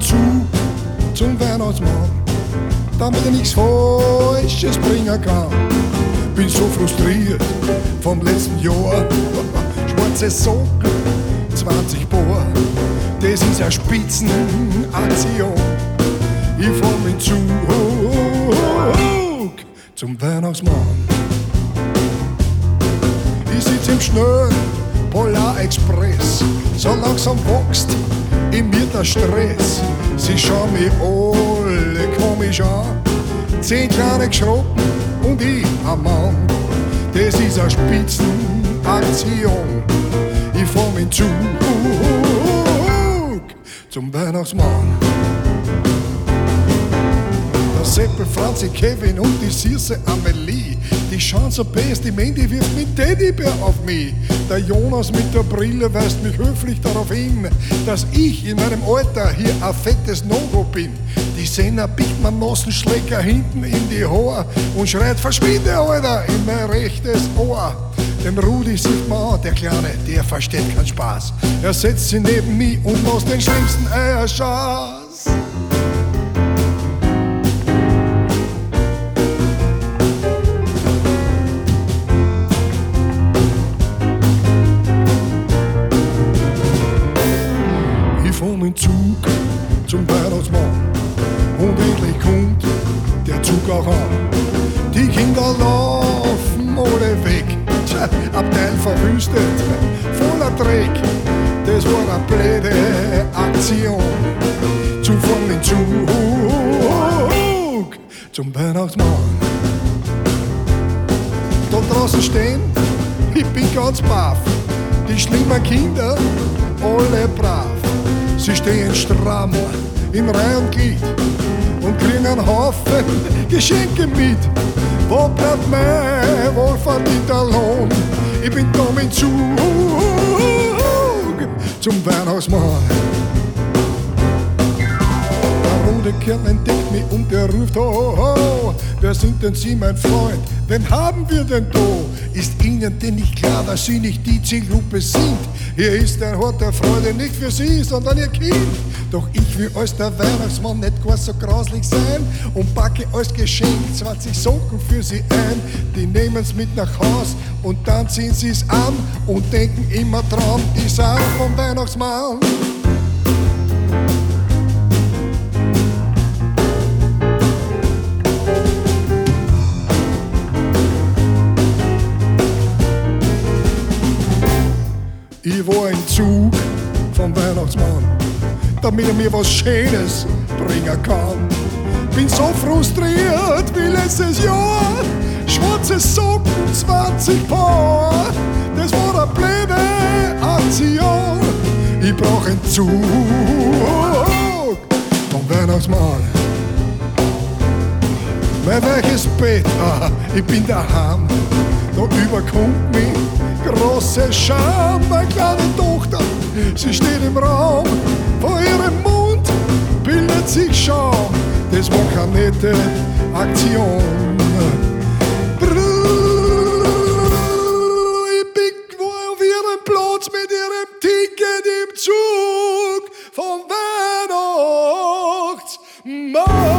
Zug zum Weihnachtsmann, damit er nichts Falsches bringen kann. Bin so frustriert vom letzten Jahr. Schwarze Socken, 20 Paar, das ist eine Spitzenaktion. Ich fahr mit Zug zum Weihnachtsmann. Ich sitz im schnellen Polar Express, so langsam wächst in mir der Stress. Sie schauen mich alle komisch an, 10 kleine Geschroppen und ich ein Mann. Das ist eine Spitzenaktion. Ich fahr mit Zug zum Weihnachtsmann. Der Seppel, Franzi, Kevin und die süße Amelie, die schauen so best, die Mandy wirft mit Teddybär auf mich. Der Jonas mit der Brille weist mich höflich darauf hin, dass ich in meinem Alter hier ein fettes No-Go bin. Die Senna biegt mir Nossenschlecker hinten in die Haare und schreit: Verschwinde, Alter, in mein rechtes Ohr. Den Rudi sieht man an, der Kleine, der versteht keinen Spaß. Er setzt sich neben mich und macht den schlimmsten Eierschaß. Ich fahr mit Zug zum Weihnachtsmann und endlich kommt der Zug auch an. Die Kinder laufen alle weg, Abteil verwüstet, voller Dreck. Das war eine blöde Aktion. Zu fahren mit Zug zum Weihnachtsmann. Da draußen stehen, ich bin ganz baff, die schlimmen Kinder, alle brav. Sie stehen stramm in Reihe und Glied und kriegen einen Haufen Geschenke mit. Wo bleibt mein wohlverdienter Lohn? Ich bin da mit Zug zum Weihnachtsmann. Der runde Kerl entdeckt mich und der ruft: Ho, ho, wer sind denn Sie, mein Freund? Wen haben wir denn da? Ist Ihnen denn nicht klar, dass Sie nicht die Zielgruppe sind? Hier ist ein Hort der Freude nicht für Sie, sondern Ihr Kind. Doch ich will als der Weihnachtsmann nicht gar so grauslich sein und packe als Geschenk 20 Socken für Sie ein. Die nehmen's mit nach Haus und dann ziehen Sie's an und denken immer dran, die sind vom Weihnachtsmann. Ich war im Zug vom Weihnachtsmann, damit er mir was Schönes bringen kann. Bin so frustriert wie letztes Jahr. Schwarze Socken, 20 Paar, das war eine blöde Aktion. Ich brauch einen Zug vom Weihnachtsmann. Mein weiches Bett, ich bin daheim. Da überkommt mich große Scham. Meine kleine Tochter, sie steht im Raum. Vor ihrem Mund bildet sich Schaum. Das war keine nette Aktion. Ich bin auf ihrem Platz mit ihrem Ticket im Zug vom Weihnachtsmann.